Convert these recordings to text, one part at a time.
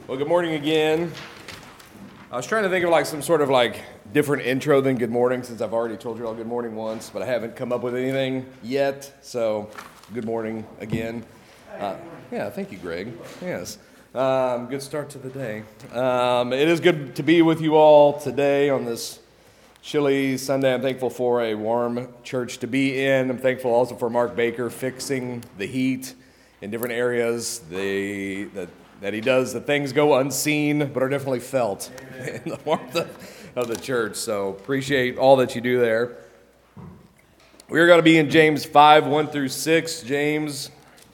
Well, good morning again. I was trying to think of some sort of different intro than good morning, since I've already told you all good morning once, but I haven't come up with anything yet. So good morning again. Yeah, thank you, Greg. Yes. Good start to the day. It is good to be with you all today on this chilly Sunday. I'm thankful for a warm church to be in. I'm thankful also for Mark Baker fixing the heat in different areas. That he does, that things go unseen, but are definitely felt in the warmth of the church. So appreciate all that you do there. We're going to be in James 5, 1 through 6. James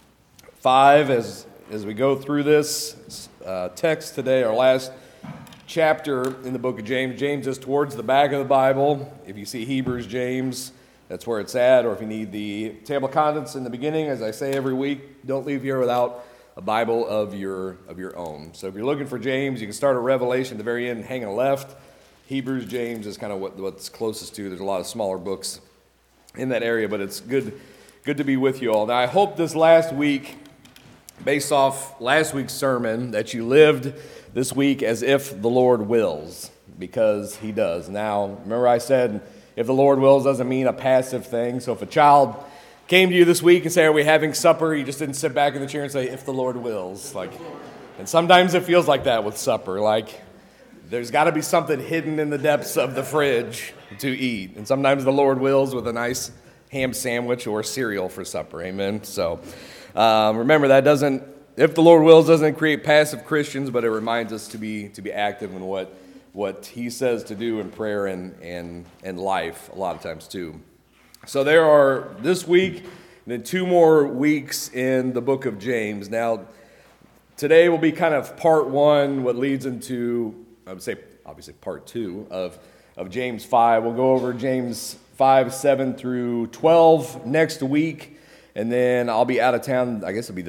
5, as we go through this text today, our last chapter in the book of James. James is towards the back of the Bible. If you see Hebrews, James, that's where it's at. Or if you need the table of contents in the beginning, as I say every week, don't leave here without a Bible of your own. So if you're looking for James, you can start at Revelation at the very end, hanging left. Hebrews, James is kind of what's closest to. There's a lot of smaller books in that area, but it's good to be with you all. Now, I hope this last week, based off last week's sermon, that you lived this week as if the Lord wills, because He does. Now, remember I said, if the Lord wills doesn't mean a passive thing. So if a child came to you this week and say, are we having supper? You just didn't sit back in the chair and say, if the Lord wills. And sometimes it feels like that with supper. There's got to be something hidden in the depths of the fridge to eat. And sometimes the Lord wills with a nice ham sandwich or cereal for supper. Amen. So remember, if the Lord wills doesn't create passive Christians, but it reminds us to be active in what He says to do in prayer and life a lot of times too. So there are, this week, and then 2 more weeks in the book of James. Now, today will be kind of part 1, what leads into, I would say, obviously part 2 of James 5. We'll go over James 5, 7 through 12 next week, and then I'll be out of town, I guess it'll be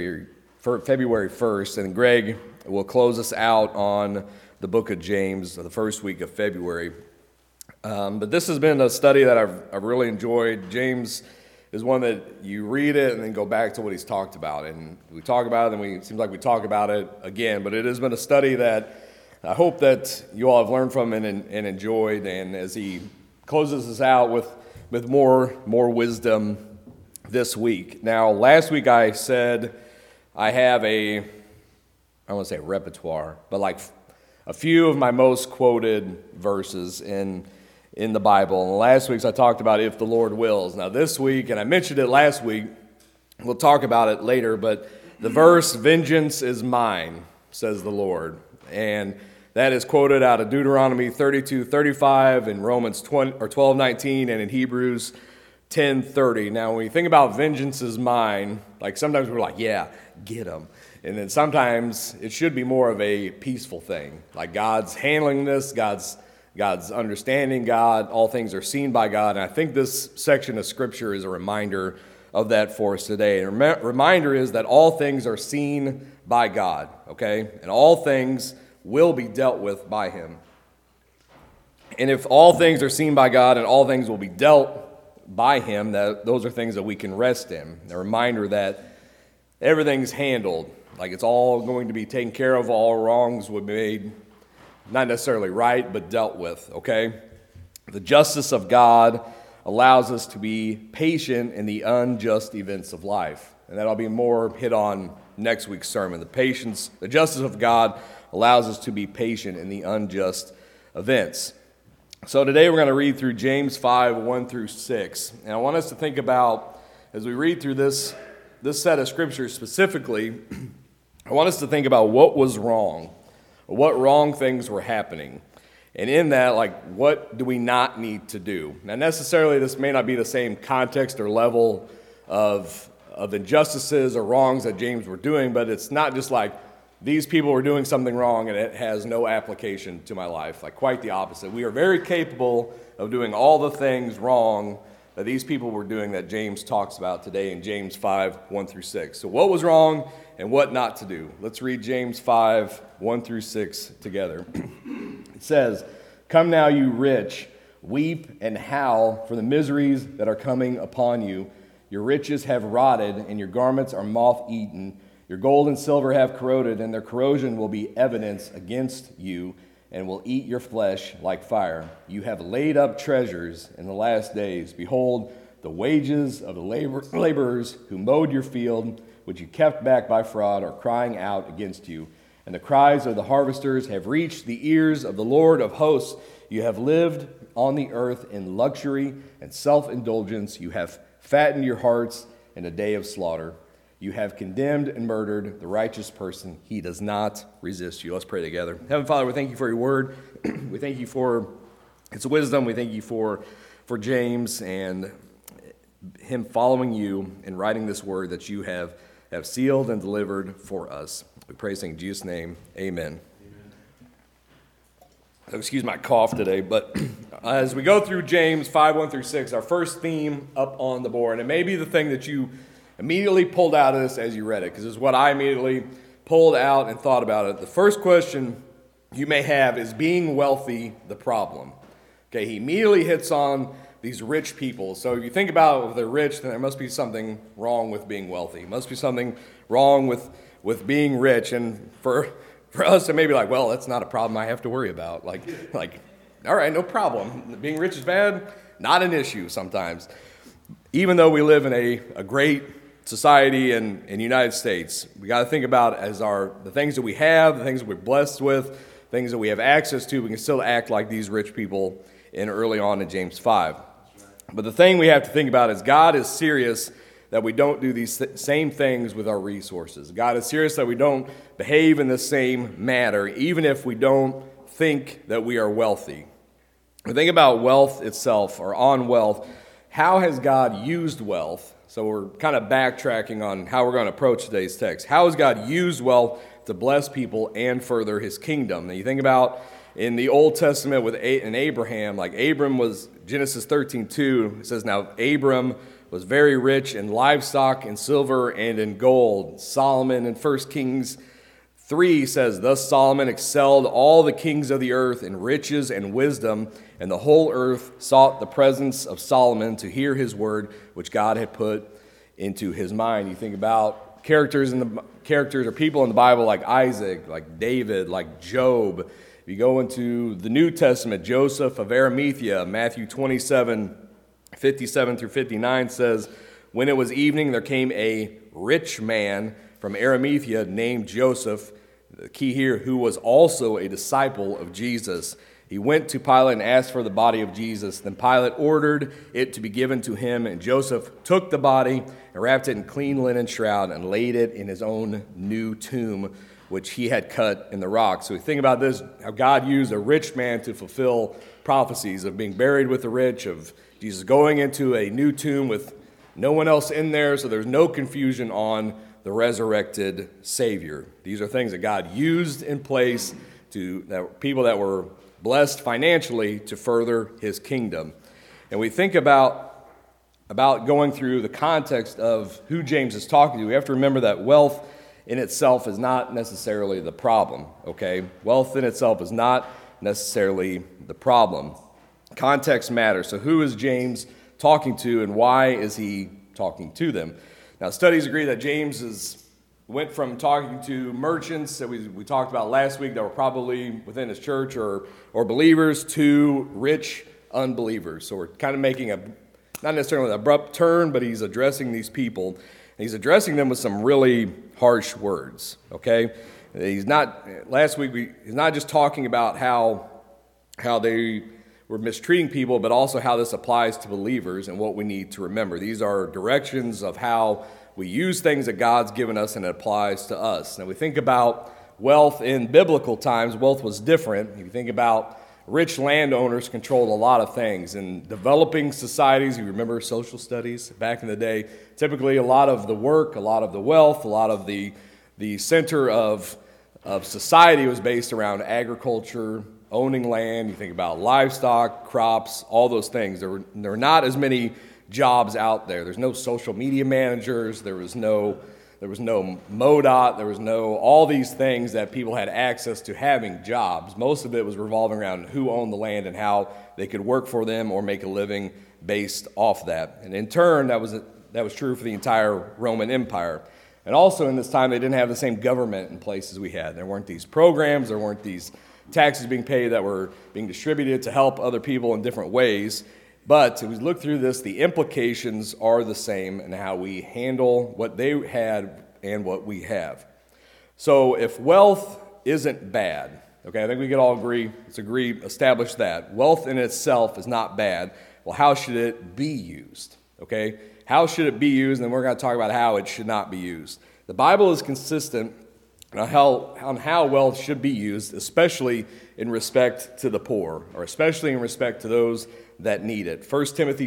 February 1st, and Greg will close us out on the book of James, the first week of February. But this has been a study that I've really enjoyed. James is one that you read it and then go back to what he's talked about. And we talk about it, and it seems like we talk about it again. But it has been a study that I hope that you all have learned from and enjoyed. And as he closes us out with more wisdom this week. Now, last week I said I have I don't want to say repertoire, but a few of my most quoted verses in the Bible. And last week I talked about if the Lord wills. Now this week, and I mentioned it last week, we'll talk about it later, but the verse, vengeance is mine, says the Lord. And that is quoted out of Deuteronomy 32:35, in Romans 12:19, and in Hebrews 10:30. Now when you think about vengeance is mine, sometimes we're like, yeah, get them. And then sometimes it should be more of a peaceful thing. God's handling this, God's understanding God, all things are seen by God. And I think this section of Scripture is a reminder of that for us today. And reminder is that all things are seen by God, okay? And all things will be dealt with by Him. And if all things are seen by God and all things will be dealt by Him, those are things that we can rest in. A reminder that everything's handled. It's all going to be taken care of, all wrongs will be made, not necessarily right, but dealt with, okay? The justice of God allows us to be patient in the unjust events of life. And that'll be more hit on next week's sermon. The justice of God allows us to be patient in the unjust events. So today we're going to read through James 5, 1 through 6. And I want us to think about, as we read through this set of scriptures specifically, I want us to think about what was wrong, or what wrong things were happening. And in that, what do we not need to do? Now, necessarily, this may not be the same context or level of injustices or wrongs that James were doing, but it's not just these people were doing something wrong and it has no application to my life. Quite the opposite. We are very capable of doing all the things wrong that these people were doing that James talks about today in James 5, 1 through 6. So what was wrong and what not to do? Let's read James 5, 1 through 6 together. It says, "Come now, you rich, weep and howl for the miseries that are coming upon you. Your riches have rotted, and your garments are moth-eaten. Your gold and silver have corroded, and their corrosion will be evidence against you, and will eat your flesh like fire. You have laid up treasures in the last days. Behold, the wages of the laborers who mowed your field, which you kept back by fraud, are crying out against you. And the cries of the harvesters have reached the ears of the Lord of hosts. You have lived on the earth in luxury and self-indulgence. You have fattened your hearts in a day of slaughter. You have condemned and murdered the righteous person. He does not resist you. Let's pray together. Heavenly Father, we thank you for your word. We thank you for its wisdom. We thank you for James and him following you and writing this word that you have sealed and delivered for us. We pray in Jesus' name. Amen. Excuse my cough today, but as we go through James 5:1-6, our first theme up on the board, and it may be the thing that you immediately pulled out of this as you read it, because it's what I immediately pulled out and thought about it. The first question you may have is, being wealthy the problem? Okay, he immediately hits on these rich people. So if you think about if they're rich, then there must be something wrong with being wealthy. There must be something wrong with being rich. And for us, it may be like, well, that's not a problem I have to worry about. Like, all right, no problem. Being rich is bad, not an issue sometimes. Even though we live in a great society in the United States, we got to think about the things that we have, the things that we're blessed with, things that we have access to, we can still act like these rich people early on in James 5. But the thing we have to think about is God is serious that we don't do these same things with our resources. God is serious that we don't behave in the same manner, even if we don't think that we are wealthy. When we think about wealth itself, or on wealth, how has God used wealth? So we're kind of backtracking on how we're going to approach today's text. How has God used wealth to bless people and further his kingdom? And you think about in the Old Testament with Abraham, like Abram was, Genesis 13:2, it says, now Abram was very rich in livestock and silver and in gold. Solomon in 1 Kings 3 says, thus Solomon excelled all the kings of the earth in riches and wisdom, and the whole earth sought the presence of Solomon to hear his word, which God had put into his mind. You think about characters or people in the Bible like Isaac, like David, like Job. If you go into the New Testament, Joseph of Arimathea, Matthew 27:57-59 says, when it was evening, there came a rich man from Arimathea named Joseph, the key here, who was also a disciple of Jesus. He went to Pilate and asked for the body of Jesus. Then Pilate ordered it to be given to him, and Joseph took the body and wrapped it in clean linen shroud and laid it in his own new tomb, which he had cut in the rock. So we think about this, how God used a rich man to fulfill prophecies of being buried with the rich, of Jesus going into a new tomb with no one else in there, so there's no confusion on the resurrected Savior. These are things that God used in place that people that were blessed financially to further his kingdom. And we think about going through the context of who James is talking to. We have to remember that wealth in itself is not necessarily the problem, okay? Wealth in itself is not necessarily the problem. Context matters. So who is James talking to, and why is he talking to them? Now, studies agree that James went from talking to merchants that we talked about last week that were probably within his church or believers, to rich unbelievers. So we're kind of making not necessarily an abrupt turn, but he's addressing these people. And he's addressing them with some really harsh words, okay? He's not just talking about how they were mistreating people, but also how this applies to believers and what we need to remember. These are directions of how we use things that God's given us, and it applies to us. Now, we think about wealth in biblical times. Wealth was different. If you think about rich landowners controlled a lot of things. In developing societies, you remember social studies back in the day, typically a lot of the work, a lot of the wealth, a lot of the center of society was based around agriculture, owning land. You think about livestock, crops, all those things. There were not as many jobs out there. There's no social media managers. There was no MoDOT. There was no all these things that people had access to having jobs. Most of it was revolving around who owned the land and how they could work for them or make a living based off that. And in turn, that was true for the entire Roman Empire. And also in this time, they didn't have the same government in place as we had. There weren't these programs, there weren't these taxes being paid that were being distributed to help other people in different ways. But if we look through this, the implications are the same in how we handle what they had and what we have. So if wealth isn't bad, okay, I think we could all establish that. Wealth in itself is not bad. Well, how should it be used? Okay, how should it be used? And then we're going to talk about how it should not be used. The Bible is consistent on how wealth should be used, especially in respect to the poor, or especially in respect to those that need it. 1 Timothy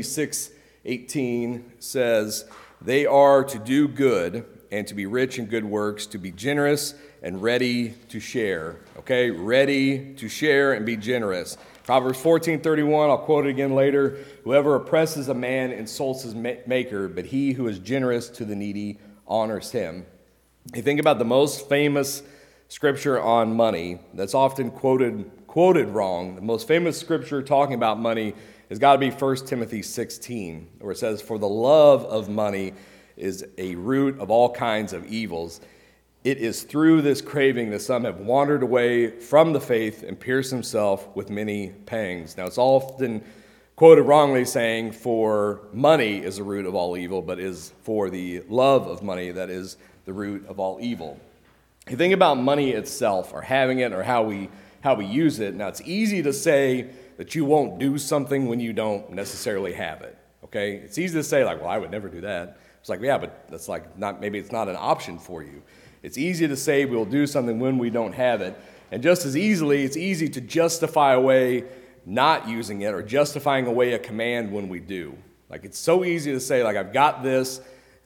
6:18 says, "They are to do good and to be rich in good works, to be generous and ready to share." Okay, ready to share and be generous. Proverbs 14:31, I'll quote it again later. "Whoever oppresses a man insults his maker, but he who is generous to the needy honors him." You think about the most famous scripture on money that's often quoted wrong. The most famous scripture talking about money has got to be 1 Timothy 16, where it says, "For the love of money is a root of all kinds of evils. It is through this craving that some have wandered away from the faith and pierced themselves with many pangs." Now, it's often quoted wrongly saying, "For money is the root of all evil," but is for the love of money that is the root of all evil. You think about money itself, or having it, or how we use it. Now, it's easy to say that you won't do something when you don't necessarily have it. Okay, it's easy to say like, "Well, I would never do that." It's like, yeah, but that's like not, maybe it's not an option for you. It's easy to say we'll do something when we don't have it, and just as easily, it's easy to justify away not using it or justifying away a command when we do. Like, it's so easy to say like, "I've got this.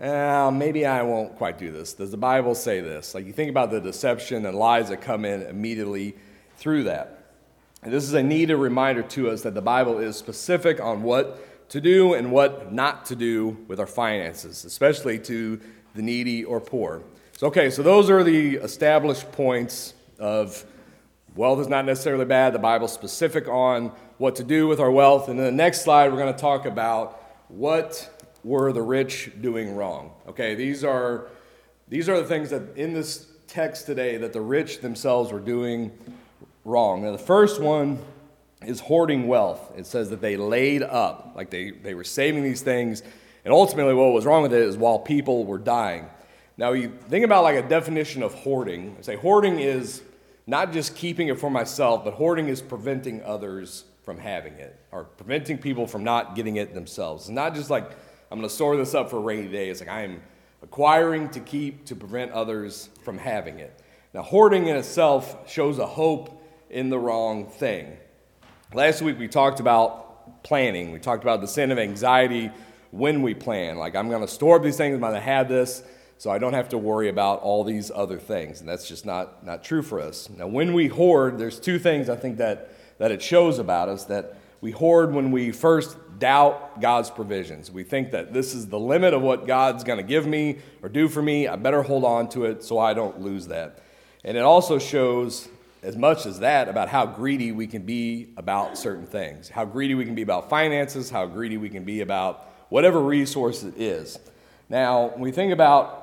Maybe I won't quite do this. Does the Bible say this?" Like, you think about the deception and lies that come in immediately through that. And this is a needed reminder to us that the Bible is specific on what to do and what not to do with our finances, especially to the needy or poor. So those are the established points of wealth is not necessarily bad. The Bible's specific on what to do with our wealth. And in the next slide, we're going to talk about what were the rich doing wrong. Okay, these are the things that in this text today that the rich themselves were doing wrong. Now, the first one is hoarding wealth. It says that they laid up, like they were saving these things, and ultimately what was wrong with it is while people were dying. Now, you think about like a definition of hoarding. I say hoarding is not just keeping it for myself, but hoarding is preventing others from having it, or preventing people from not getting it themselves. It's not just like, "I'm going to store this up for a rainy day." It's like, I am acquiring to keep to prevent others from having it. Now, hoarding in itself shows a hope in the wrong thing. Last week we talked about planning. We talked about the sin of anxiety when we plan. Like, I'm going to store up these things, I'm going to have this, so I don't have to worry about all these other things. And that's just not true for us. Now, when we hoard, there's two things I think that it shows about us. That we hoard when we first doubt God's provisions. We think that this is the limit of what God's going to give me or do for me. I better hold on to it so I don't lose that. And it also shows, as much as that, about how greedy we can be about certain things. How greedy we can be about finances, how greedy we can be about whatever resource it is. Now, when we think about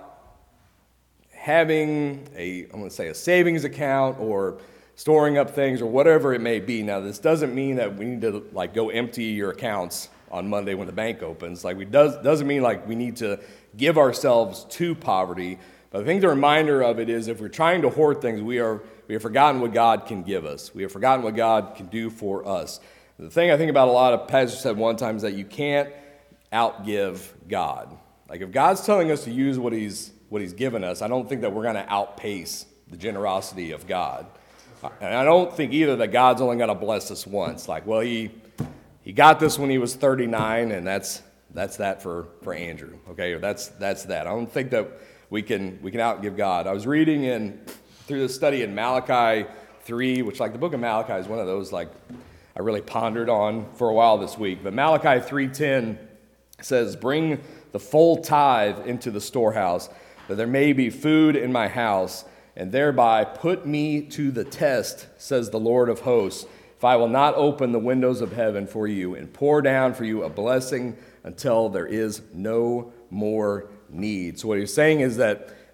having a savings account or storing up things or whatever it may be. Now, this doesn't mean that we need to like go empty your accounts on Monday when the bank opens. Like, doesn't mean like we need to give ourselves to poverty. But I think the reminder of it is if we're trying to hoard things, we have forgotten what God can give us. We have forgotten what God can do for us. The thing I think about a lot of pastors said one time is that you can't outgive God. Like, if God's telling us to use what He's given us, I don't think that we're going to outpace the generosity of God. And I don't think either that God's only going to bless us once. Like, well, he got this when he was 39, and that's that for Andrew. Okay, or that's that. I don't think that we can outgive God. I was reading through this study in Malachi 3, which, like, the book of Malachi is one of those like I really pondered on for a while this week. But Malachi 3:10 says, "Bring the full tithe into the storehouse, that there may be food in my house, and thereby put me to the test, says the Lord of hosts, if I will not open the windows of heaven for you and pour down for you a blessing until there is no more need." So what he's saying is that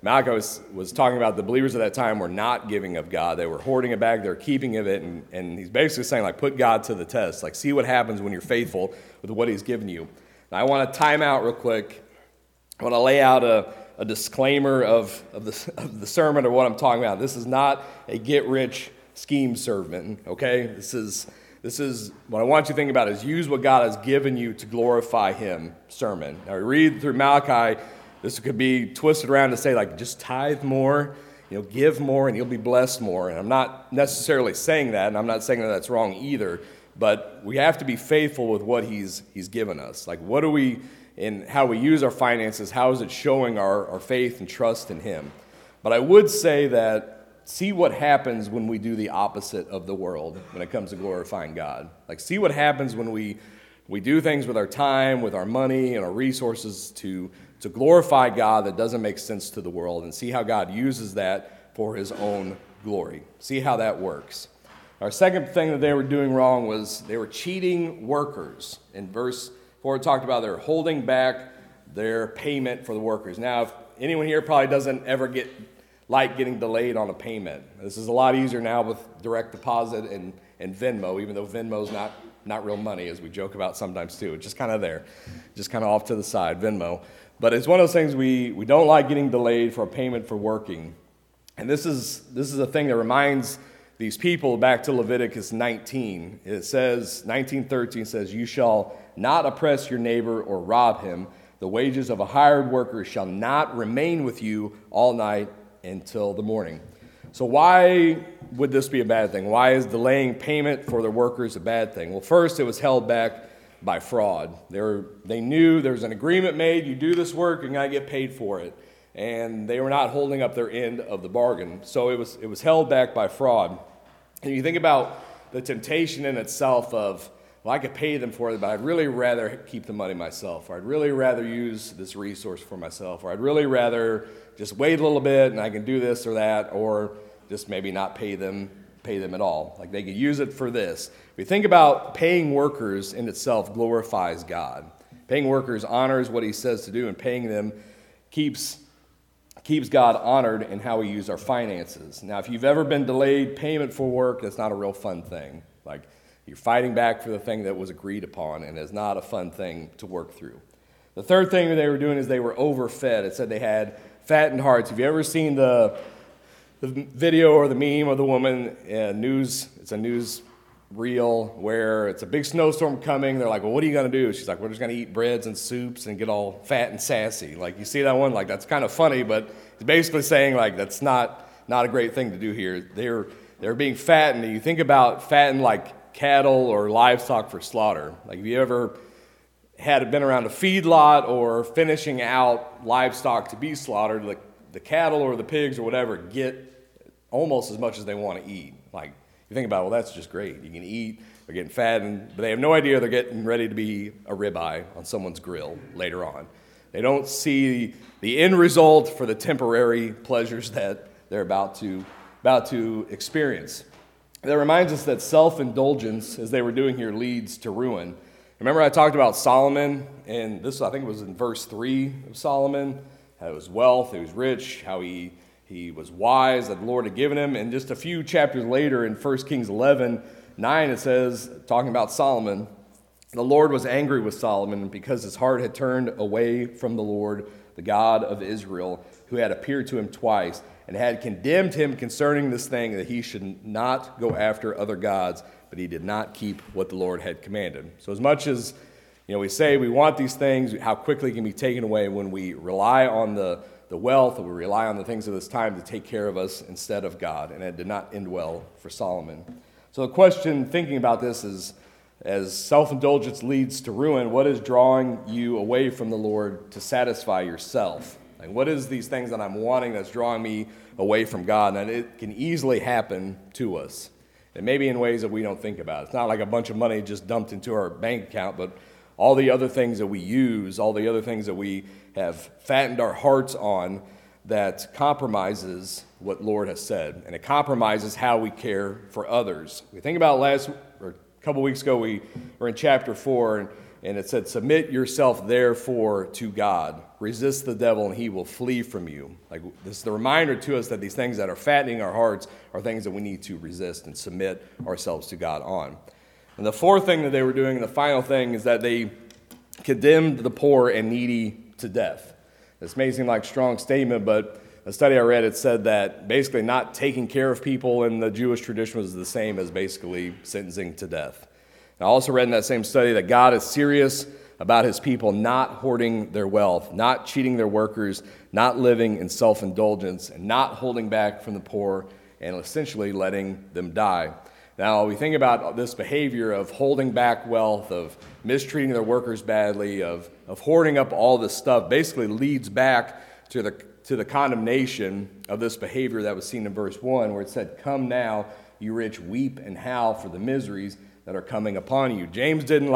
Malachi was talking about the believers at that time were not giving of God. They were hoarding it back. They were keeping of it. And he's basically saying, like, put God to the test. Like, see what happens when you're faithful with what he's given you. Now, I want to time out real quick. I want to lay out a disclaimer of the sermon or what I'm talking about. This is not a get-rich scheme sermon, okay? This is what I want you to think about is use what God has given you to glorify him sermon. Now, we read through Malachi. This could be twisted around to say, like, just tithe more, give more, and you'll be blessed more. And I'm not necessarily saying that, and I'm not saying that that's wrong either, but we have to be faithful with what he's given us. Like, what do we, in how we use our finances, how is it showing our faith and trust in him? But I would say that see what happens when we do the opposite of the world when it comes to glorifying God. Like, see what happens when we do things with our time, with our money, and our resources to glorify God that doesn't make sense to the world, and see how God uses that for his own glory. See how that works. Our second thing that they were doing wrong was they were cheating workers. In verse 4, it talked about they're holding back their payment for the workers. Now, if anyone here probably doesn't ever like getting delayed on a payment. This is a lot easier now with direct deposit and Venmo, even though Venmo's not real money, as we joke about sometimes too. It's just kind of there, just kind of off to the side, Venmo. But it's one of those things we don't like getting delayed for a payment for working. And this is a thing that reminds these people back to Leviticus 19. It says, 19:13 says, you shall not oppress your neighbor or rob him. The wages of a hired worker shall not remain with you all night until the morning. So why would this be a bad thing? Why is delaying payment for the workers a bad thing? Well, first, it was held back by fraud. They knew there was an agreement made, you do this work, you're going to get paid for it. And they were not holding up their end of the bargain. So it was held back by fraud. And you think about the temptation in itself of, well, I could pay them for it, but I'd really rather keep the money myself, or I'd really rather use this resource for myself, or I'd really rather just wait a little bit and I can do this or that, or just maybe not pay them at all. Like, they could use it for this. If you think about paying workers in itself glorifies God. Paying workers honors what he says to do, and paying them keeps God honored in how we use our finances. Now, if you've ever been delayed payment for work, that's not a real fun thing. Like, you're fighting back for the thing that was agreed upon, and it's not a fun thing to work through. The third thing that they were doing is they were overfed. It said they had fattened hearts. Have you ever seen the video or the meme of the woman it's a news reel where it's a big snowstorm coming. They're like, well, what are you going to do? She's like, we're just going to eat breads and soups and get all fat and sassy. Like, you see that one? Like, that's kind of funny, but it's basically saying, like, that's not a great thing to do here. They're being fattened. You think about fattened like cattle or livestock for slaughter. Like, have you ever been around a feedlot or finishing out livestock to be slaughtered? Like, the cattle or the pigs or whatever get almost as much as they want to eat. Like, you think about, well, that's just great. You can eat, they're getting fattened, but they have no idea they're getting ready to be a ribeye on someone's grill later on. They don't see the end result for the temporary pleasures that they're about to experience. That reminds us that self-indulgence, as they were doing here, leads to ruin. Remember I talked about Solomon, and this, I think it was in verse 3 of Solomon, how it was wealth, he was rich, how he was wise, that the Lord had given him. And just a few chapters later in 1 Kings 11:9, it says, talking about Solomon, the Lord was angry with Solomon because his heart had turned away from the Lord, the God of Israel, who had appeared to him twice, and had condemned him concerning this thing, that he should not go after other gods, but he did not keep what the Lord had commanded. So as much as we say we want these things, how quickly it can be taken away when we rely on the wealth, or we rely on the things of this time to take care of us instead of God. And it did not end well for Solomon. So the question, thinking about this, is, as self-indulgence leads to ruin, what is drawing you away from the Lord to satisfy yourself? Like, what is these things that I'm wanting that's drawing me away from God? And it can easily happen to us. And maybe in ways that we don't think about. It's not like a bunch of money just dumped into our bank account, but all the other things that we use, all the other things that we have fattened our hearts on, that compromises what Lord has said. And it compromises how we care for others. We think about a couple weeks ago, we were in chapter 4, and And it said, submit yourself therefore to God. Resist the devil and he will flee from you. Like, this is the reminder to us that these things that are fattening our hearts are things that we need to resist and submit ourselves to God on. And the fourth thing that they were doing, and the final thing, is that they condemned the poor and needy to death. This may seem like a strong statement, but a study I read, it said that basically not taking care of people in the Jewish tradition was the same as basically sentencing to death. And I also read in that same study that God is serious about his people not hoarding their wealth, not cheating their workers, not living in self-indulgence, and not holding back from the poor, and essentially letting them die. Now, we think about this behavior of holding back wealth, of mistreating their workers badly, of hoarding up all this stuff, basically leads back to the condemnation of this behavior that was seen in verse 1, where it said, "Come now, you rich, weep and howl for the miseries that are coming upon you." James didn't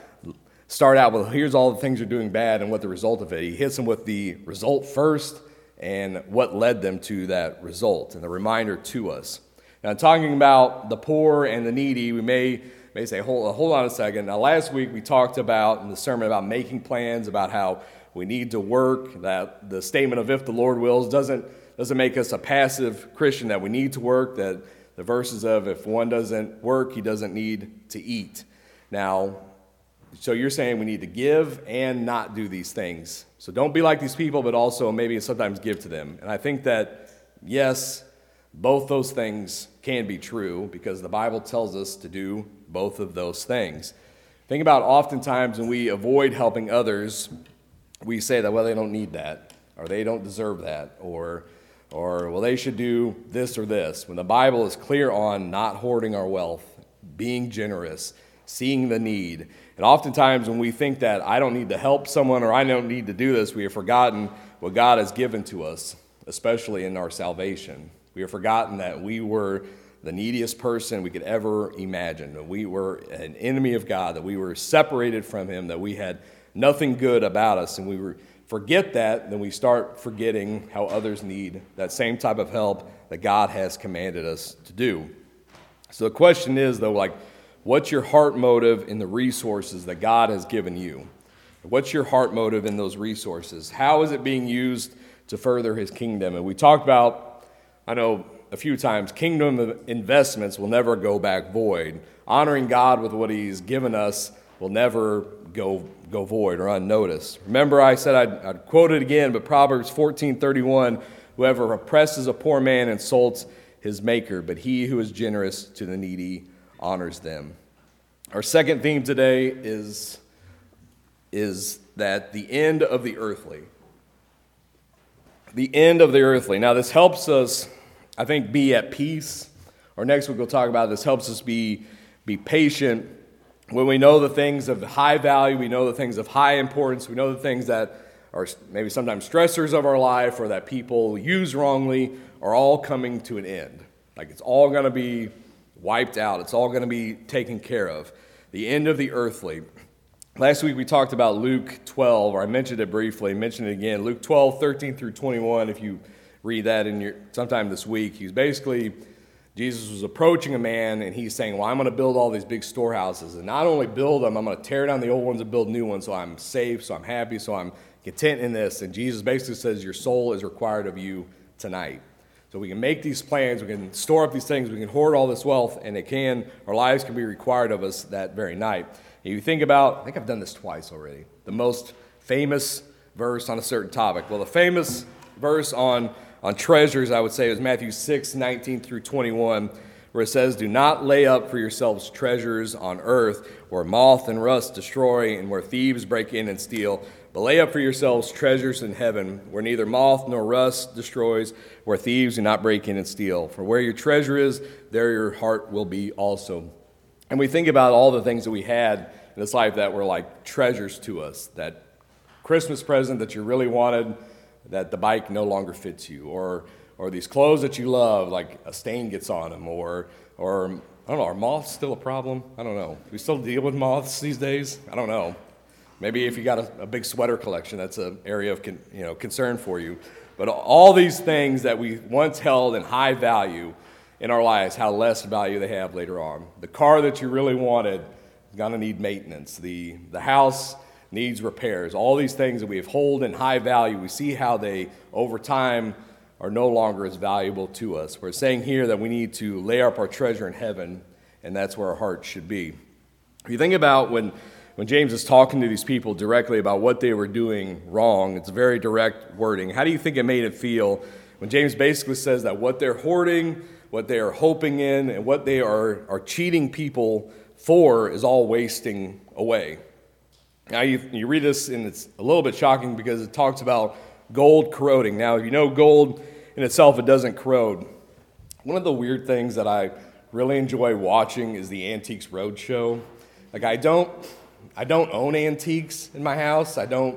start out with, here's all the things you're doing bad and what the result of it. He hits them with the result first and what led them to that result, and the reminder to us. Now, talking about the poor and the needy, we may say, hold on a second. Now, last week we talked about in the sermon about making plans, about how we need to work, that the statement of if the Lord wills doesn't make us a passive Christian, that we need to work, that the verses of if one doesn't work, he doesn't need to eat. Now, so you're saying we need to give and not do these things. So don't be like these people, but also maybe sometimes give to them. And I think that, yes, both those things can be true because the Bible tells us to do both of those things. Think about oftentimes when we avoid helping others, we say that, well, they don't need that, or they don't deserve that, or well, they should do this or this. When the Bible is clear on not hoarding our wealth, being generous, seeing the need. And oftentimes when we think that I don't need to help someone or I don't need to do this, we have forgotten what God has given to us, especially in our salvation. We have forgotten that we were the neediest person we could ever imagine, that we were an enemy of God, that we were separated from him, that we had nothing good about us, and we forget that, then we start forgetting how others need that same type of help that God has commanded us to do. So the question is, though, what's your heart motive in the resources that God has given you? What's your heart motive in those resources? How is it being used to further his kingdom? And we talked about, I know a few times, kingdom investments will never go back void. Honoring God with what he's given us will never go void or unnoticed. Remember, I said I'd quote it again, but Proverbs 14:31, whoever oppresses a poor man insults his maker, but he who is generous to the needy honors them. Our second theme today is that the end of the earthly. The end of the earthly. Now, this helps us, I think, be at peace. Or next week we'll talk about this helps us be patient when we know the things of high value, we know the things of high importance, we know the things that are maybe sometimes stressors of our life or that people use wrongly are all coming to an end. Like it's all going to be wiped out. It's all going to be taken care of. The end of the earthly. Last week we talked about Luke 12, or I mentioned it briefly, mentioned it again. Luke 12, 13 through 21, if you read that sometime this week. Jesus was approaching a man and he's saying, well, I'm going to build all these big storehouses. And not only build them, I'm going to tear down the old ones and build new ones so I'm safe, so I'm happy, so I'm content in this. And Jesus basically says your soul is required of you tonight. So we can make these plans, we can store up these things, we can hoard all this wealth, and our lives can be required of us that very night. And you think about, I think I've done this twice already, the most famous verse on a certain topic. Well, the famous verse on treasures, I would say, is Matthew 6, 19 through 21, where it says, do not lay up for yourselves treasures on earth where moth and rust destroy and where thieves break in and steal, but lay up for yourselves treasures in heaven where neither moth nor rust destroys, where thieves do not break in and steal. For where your treasure is, there your heart will be also. And we think about all the things that we had in this life that were like treasures to us, that Christmas present that you really wanted, that the bike no longer fits you, or these clothes that you love, like a stain gets on them, or I don't know, are moths still a problem? I don't know. Do we still deal with moths these days? I don't know. Maybe if you got a big sweater collection, that's an area of concern for you. But all these things that we once held in high value in our lives, how less value they have later on. The car that you really wanted going to need maintenance. The house needs repairs. All these things that we have hold in high value, we see how they, over time, are no longer as valuable to us. We're saying here that we need to lay up our treasure in heaven, and that's where our heart should be. If you think about when James is talking to these people directly about what they were doing wrong, it's very direct wording. How do you think it made it feel when James basically says that what they're hoarding, what they are hoping in, and what they are cheating people for is all wasting away? Now you read this and it's a little bit shocking because it talks about gold corroding. Now, if you know gold in itself, it doesn't corrode. One of the weird things that I really enjoy watching is the Antiques Roadshow. Like I don't own antiques in my house. I don't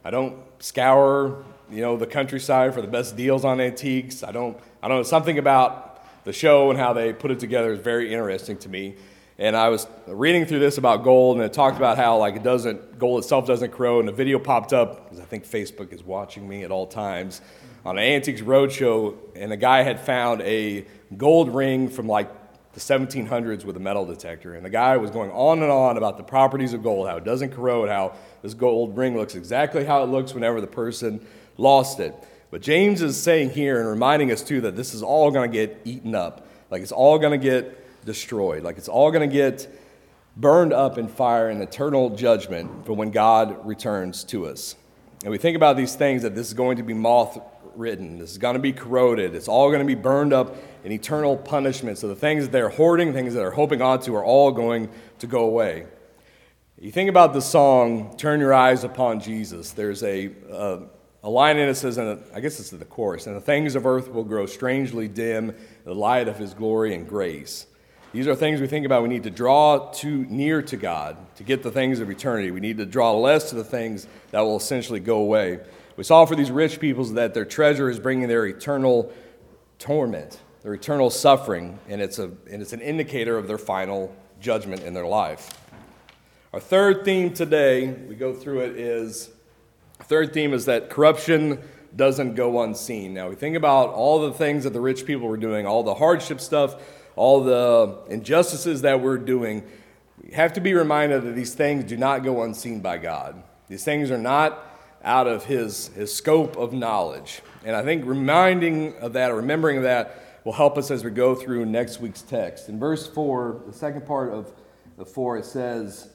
scour, the countryside for the best deals on antiques. I don't know, something about the show and how they put it together is very interesting to me. And I was reading through this about gold, and it talked about how gold itself doesn't corrode, and a video popped up, because I think Facebook is watching me at all times, on an Antiques Roadshow, and a guy had found a gold ring from the 1700s with a metal detector. And the guy was going on and on about the properties of gold, how it doesn't corrode, how this gold ring looks exactly how it looks whenever the person lost it. But James is saying here and reminding us too that this is all going to get eaten up. It's all going to get destroyed. It's all going to get burned up in fire in eternal judgment for when God returns to us. And we think about these things that this is going to be moth-ridden. This is going to be corroded. It's all going to be burned up in eternal punishment. So the things that they're hoarding, things that they're holding onto are all going to go away. You think about the song, Turn Your Eyes Upon Jesus. There's a line in it that says, I guess it's the chorus, and the things of earth will grow strangely dim in the light of his glory and grace. These are things we think about. We need to draw too near to God to get the things of eternity. We need to draw less to the things that will essentially go away. We saw for these rich people that their treasure is bringing their eternal torment, their eternal suffering, and it's an indicator of their final judgment in their life. Our third theme today, we go through it, is that corruption doesn't go unseen. Now, we think about all the things that the rich people were doing, all the hardship stuff, all the injustices that we're doing. We have to be reminded that these things do not go unseen by God. These things are not out of his scope of knowledge. And I think remembering of that will help us as we go through next week's text. In verse 4, the second part of the 4, it says,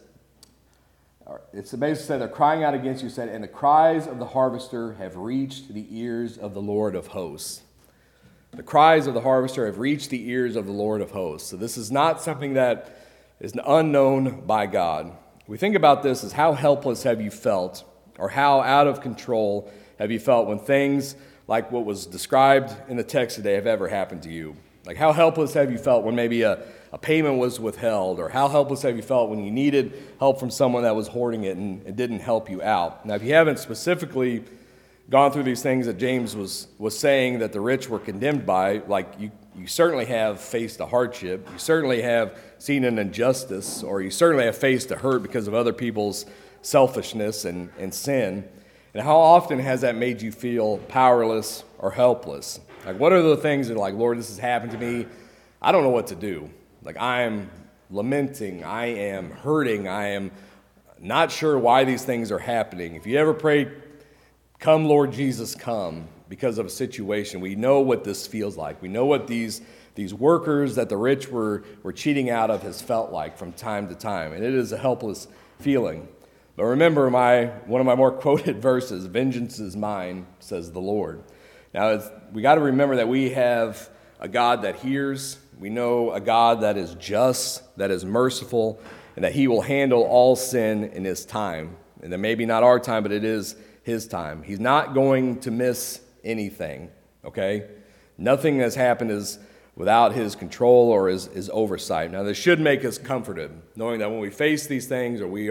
it's basically said, they're crying out against you, said, and the cries of the harvester have reached the ears of the Lord of hosts. The cries of the harvester have reached the ears of the Lord of hosts. So this is not something that is unknown by God. We think about this as how helpless have you felt, or how out of control have you felt when things like what was described in the text today have ever happened to you? Like how helpless have you felt when maybe a payment was withheld, or how helpless have you felt when you needed help from someone that was hoarding it and it didn't help you out? Now, if you haven't specifically gone through these things that James was saying that the rich were condemned by, you certainly have faced a hardship, you certainly have seen an injustice, or you certainly have faced a hurt because of other people's selfishness and sin. And how often has that made you feel powerless or helpless? What are the things that Lord, this has happened to me, I don't know what to do. I am lamenting, I am hurting, I am not sure why these things are happening. If you ever prayed, come, Lord Jesus, come, because of a situation, we know what this feels like. We know what these workers that the rich were cheating out of has felt like from time to time, and it is a helpless feeling. But remember one of my more quoted verses, vengeance is mine, says the Lord. Now, we got to remember that we have a God that hears. We know a God that is just, that is merciful, and that he will handle all sin in his time. And that maybe not our time, but it is his time. He's not going to miss anything, okay? Nothing that's happened is without his control or his oversight. Now, this should make us comforted, knowing that when we face these things, or we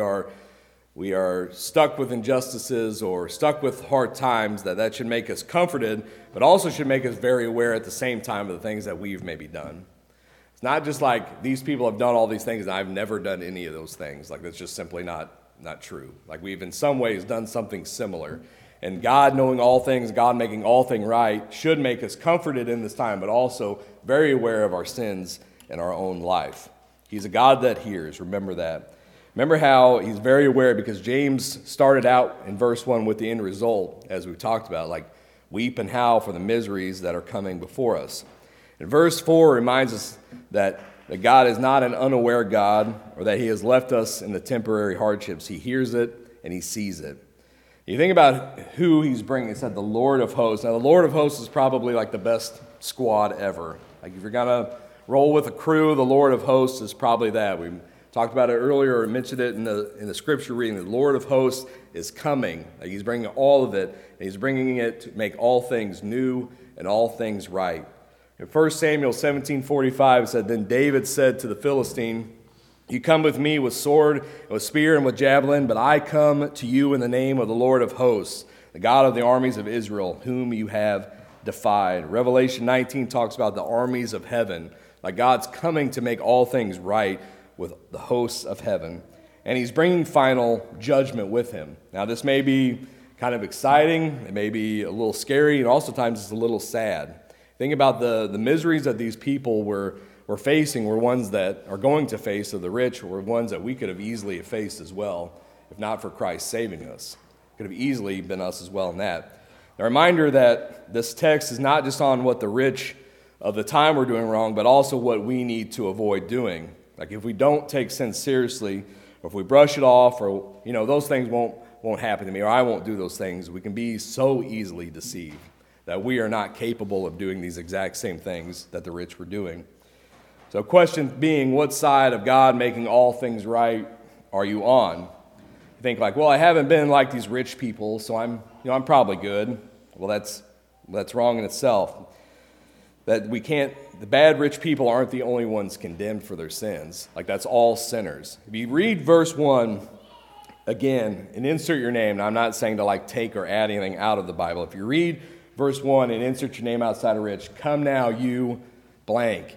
are stuck with injustices or stuck with hard times, that should make us comforted, but also should make us very aware at the same time of the things that we've maybe done. It's not just like these people have done all these things and I've never done any of those things. That's just simply not true. We've in some ways done something similar. And God knowing all things, God making all things right, should make us comforted in this time, but also very aware of our sins in our own life. He's a God that hears, remember that. Remember how he's very aware, because James started out in verse 1 with the end result, as we talked about, like weep and howl for the miseries that are coming before us. And verse 4 reminds us that God is not an unaware God, or that he has left us in the temporary hardships. He hears it and he sees it. You think about who he's bringing. It said the Lord of hosts. Now, the Lord of hosts is probably like the best squad ever. Like if you're going to roll with a crew, the Lord of hosts is probably that. We talked about it earlier, or mentioned it in the scripture reading. The Lord of hosts is coming. Like he's bringing all of it, and he's bringing it to make all things new and all things right. In 1 Samuel 17:45, it said, Then David said to the Philistine, You come with me with sword, and with spear, and with javelin, but I come to you in the name of the Lord of hosts, the God of the armies of Israel, whom you have defied. Revelation 19 talks about the armies of heaven, like God's coming to make all things right with the hosts of heaven. And he's bringing final judgment with him. Now, this may be kind of exciting, it may be a little scary, and also times it's a little sad. Think about the miseries that these people were facing were ones that are going to face of the rich, were ones that we could have easily faced as well, if not for Christ saving us. It could have easily been us as well in that. A reminder that this text is not just on what the rich of the time were doing wrong, but also what we need to avoid doing. Like if we don't take sin seriously, or if we brush it off, or those things won't happen to me, or I won't do those things, we can be so easily deceived that we are not capable of doing these exact same things that the rich were doing. So question being, what side of God making all things right are you on? You think like, well, I haven't been like these rich people, so I'm probably good. Well, that's wrong in itself. That the bad rich people aren't the only ones condemned for their sins. Like that's all sinners. If you read verse 1 again and insert your name, now I'm not saying to like take or add anything out of the Bible. If you read verse 1 and insert your name outside of rich, come now you blank.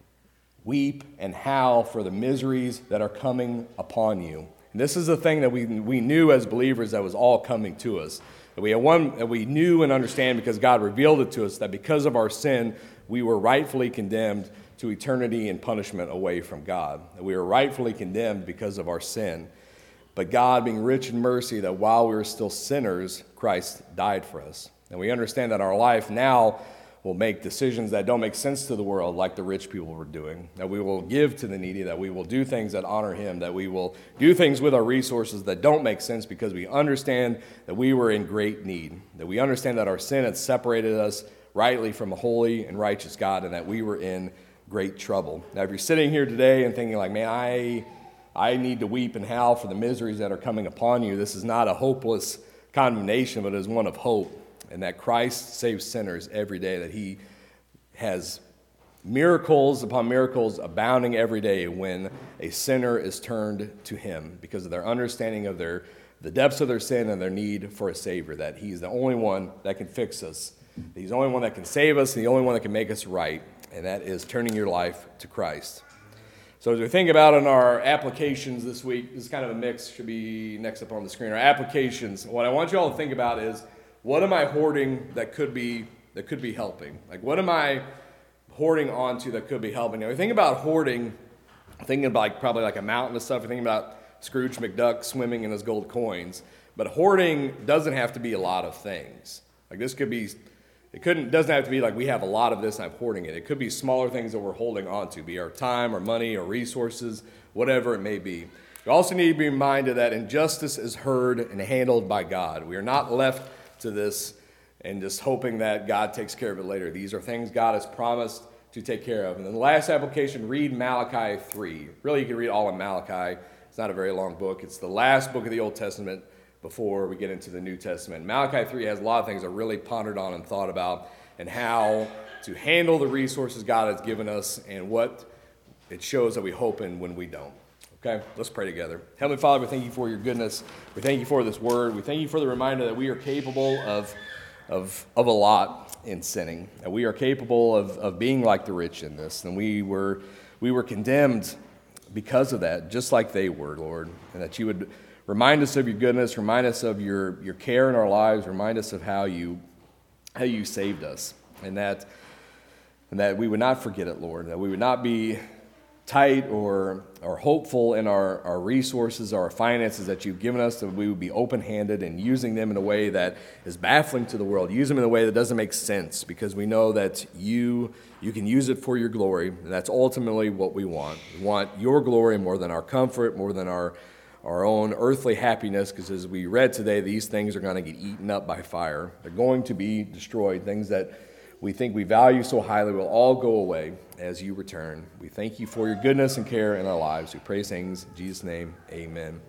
Weep and howl for the miseries that are coming upon you. And this is the thing that we knew as believers that was all coming to us. That we knew and understand because God revealed it to us that because of our sin, we were rightfully condemned to eternity and punishment away from God. That we were rightfully condemned because of our sin. But God, being rich in mercy, that while we were still sinners, Christ died for us. And we understand that our life now will make decisions that don't make sense to the world like the rich people were doing, that we will give to the needy, that we will do things that honor him, that we will do things with our resources that don't make sense because we understand that we were in great need, that we understand that our sin had separated us rightly from a holy and righteous God, and that we were in great trouble. Now, if you're sitting here today and thinking like, man, I need to weep and howl for the miseries that are coming upon you, this is not a hopeless condemnation, but it is one of hope. And that Christ saves sinners every day, that he has miracles upon miracles abounding every day when a sinner is turned to him because of their understanding of the depths of their sin and their need for a Savior, that he's the only one that can fix us. He's the only one that can save us, and the only one that can make us right, and that is turning your life to Christ. So as we think about in our applications this week, this is kind of a mix, should be next up on the screen. Our applications, what I want you all to think about is, what am I hoarding that could be helping? Like, what am I hoarding onto that could be helping? Now, we think about hoarding, thinking about probably like a mountain of stuff. We're thinking about Scrooge McDuck swimming in his gold coins. But hoarding doesn't have to be a lot of things. Like this could be, doesn't have to be like we have a lot of this and I'm hoarding it. It could be smaller things that we're holding on to, be our time or money or resources, whatever it may be. You also need to be reminded that injustice is heard and handled by God. We are not left to this and just hoping that God takes care of it later. These are things God has promised to take care of. And then the last application, read Malachi 3. Really, you can read all of Malachi. It's not a very long book. It's the last book of the Old Testament before we get into the New Testament. Malachi 3 has a lot of things I really pondered on and thought about, and how to handle the resources God has given us and what it shows that we hope in when we don't. Okay, let's pray together. Heavenly Father, we thank you for your goodness. We thank you for this word. We thank you for the reminder that we are capable of a lot in sinning. That we are capable of being like the rich in this. And we were condemned because of that, just like they were, Lord. And that you would remind us of your goodness, remind us of your care in our lives, remind us of how you saved us. And that we would not forget it, Lord. That we would not be tight or hopeful in our resources, our finances that you've given us, that we would be open-handed and using them in a way that is baffling to the world. Use them in a way that doesn't make sense, because we know that you can use it for your glory, and that's ultimately what we want. We want your glory more than our comfort, more than our own earthly happiness, because as we read today, these things are going to get eaten up by fire. They're going to be destroyed. Things that we think we value so highly will all go away as you return. We thank you for your goodness and care in our lives. We pray things in Jesus' name. Amen.